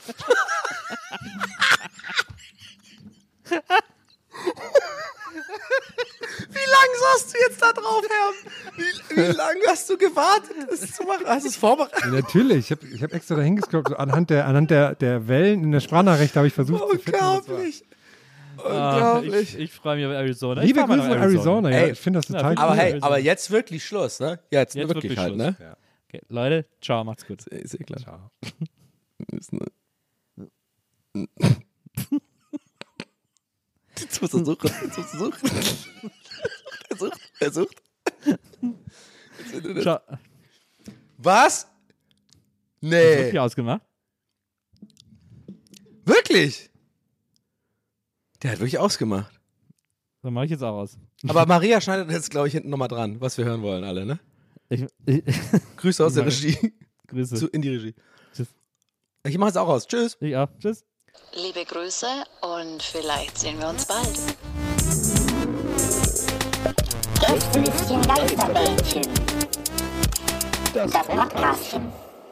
D: Wie lange saßt du jetzt da drauf, Herr? Wie lange hast du gewartet, das zu machen? Hast du es vorbereitet?
F: ja, natürlich, ich hab extra da hingescrollt, so anhand der Wellen in der Sprachnachricht habe ich versucht zu finden.
D: Unglaublich. Unglaublich.
E: Ich freue mich auf Arizona.
F: Liebe
E: Ich fahr mal
F: Grüße nach
E: nach
F: Arizona, ja,
D: Ey,
F: ich finde das
E: ja,
F: total
E: aber
F: cool.
D: Aber hey, aber jetzt wirklich Schluss, ne? Ja, jetzt wirklich halt,
E: Schluss.
D: ne?
E: Okay, Leute, ciao, macht's gut.
D: Ist eh klar.
F: Ciao.
D: Jetzt muss er suchen. Er sucht.
E: Ciao.
D: Was? Nee.
E: Wirklich ausgemacht?
D: Wirklich? Der hat wirklich ausgemacht.
E: Dann mache ich jetzt auch aus.
D: Aber Maria schneidet jetzt, glaube ich, hinten nochmal dran, was wir hören wollen alle, ne? Grüße aus der Regie.
E: Grüße.
D: In die Regie.
E: Tschüss.
D: Ich mache es auch aus. Tschüss.
E: Ich auch. Tschüss.
C: Liebe Grüße und vielleicht sehen wir uns bald.
H: Gästelistchen Geisterbällchen. Das Podcastchen.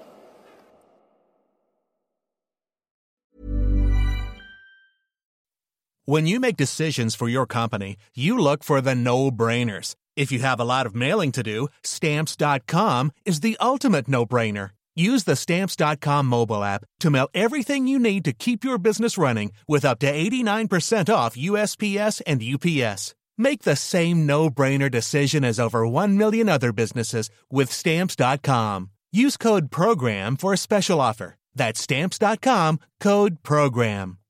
I: When you make decisions for your company, you look for the no-brainers. If you have a lot of mailing to do, Stamps.com is the ultimate no-brainer. Use the Stamps.com mobile app to mail everything you need to keep your business running with up to 89% off USPS and UPS. Make the same no-brainer decision as over 1 million other businesses with Stamps.com. Use code PROGRAM for a special offer. That's Stamps.com, code PROGRAM.